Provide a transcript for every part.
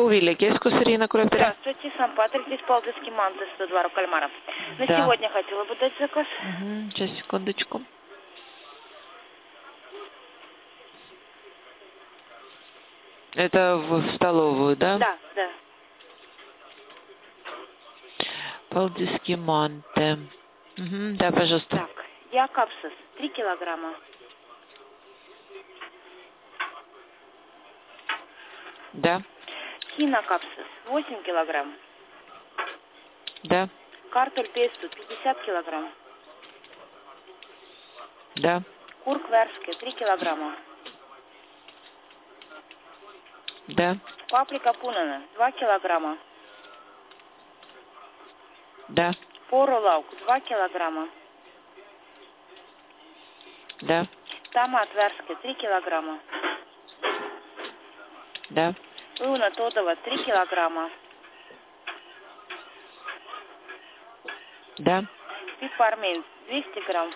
Вилля, Кескус, Ирина Кураторе. Здравствуйте, Сан-Патрик, здесь Палдыский манты, 102 Рукальмара. На Да. сегодня хотела бы дать заказ. Сейчас, секундочку. Это в столовую, да? Да, да. Палдыский манте. Да, пожалуйста. Так, якапсис 3 килограмма. Да. Хинокапсис 8 килограмм. Да. Картуль песту 50 килограмм. Да. Курк вärske 3 килограмма. Да. Паприка пунана 2 килограмма. Да. Поролаук 2 килограмма. Да. Томат вärske 3 килограмма. Да. Õuna Тодова 3 килограмма. Да. Пепарминт 200 грамм.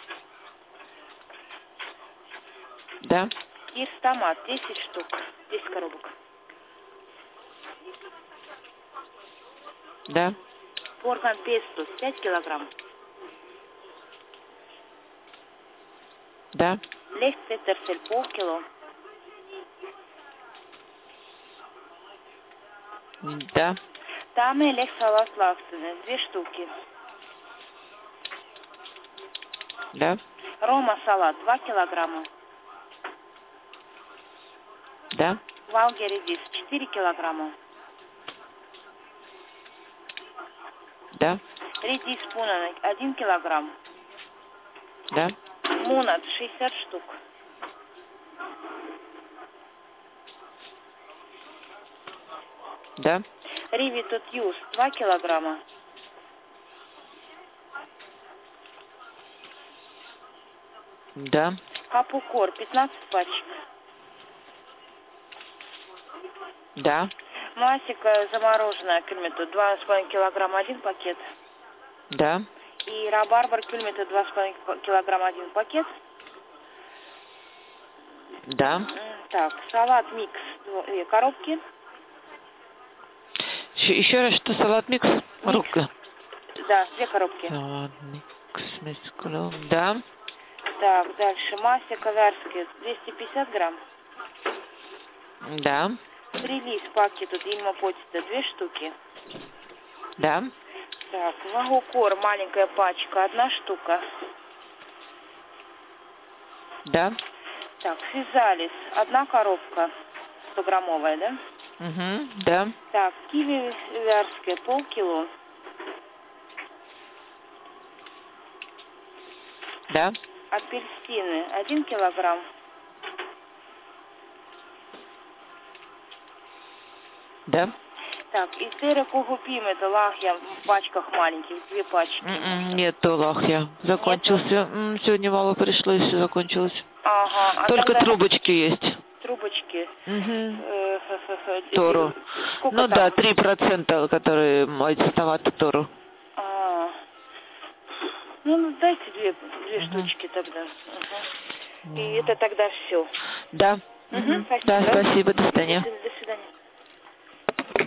Да. Кирс томат 10 штук, 10 коробок. Да. Орган пестус 5 килограмм. Да. Лех петерсель полкило. Да. Таме лех салат лавсене 2 штуки. Да. Рома салат 2 килограмма. Да. Валге редис 4 килограмма. Да. Редис пунан 1 килограмм. Да. Мунат 60 штук. Да. Ривитут юз 2 килограмма. Да. Капукор 15 пачек. Да. Масика замороженная кюльмету 2,5 килограмма 1 пакет. Да. И рабарбар кюльмету 2,5 килограмма 1 пакет. Да. Так, салат микс 2 коробки. Еще раз, что салат микс? Рука. Да, 2 коробки. Салат микс, мискулом. Да. Так, дальше масика вärske 250 грамм. Да. Релиз пакет от Ильма-Потита 2 штуки. Да. Так, вагукор маленькая пачка 1 штука. Да. Так, физалис 1 коробка 100-граммовая, да? Да. Так, киви вärske полкило. Да. Апельсины 1 килограмм. Да. Так, и сыра кугупим, это лахья в пачках маленьких, 2 пачки. Нету лахья. Закончился. Сегодня мало пришло, и все закончилось. Ага. Только тогда трубочки есть. трубочки. Тору. Сколько Ну там? да, 3%, которые томаты Тору. Ну, дайте две штучки тогда. И это тогда все. Да. Спасибо. Да, спасибо. До свидания.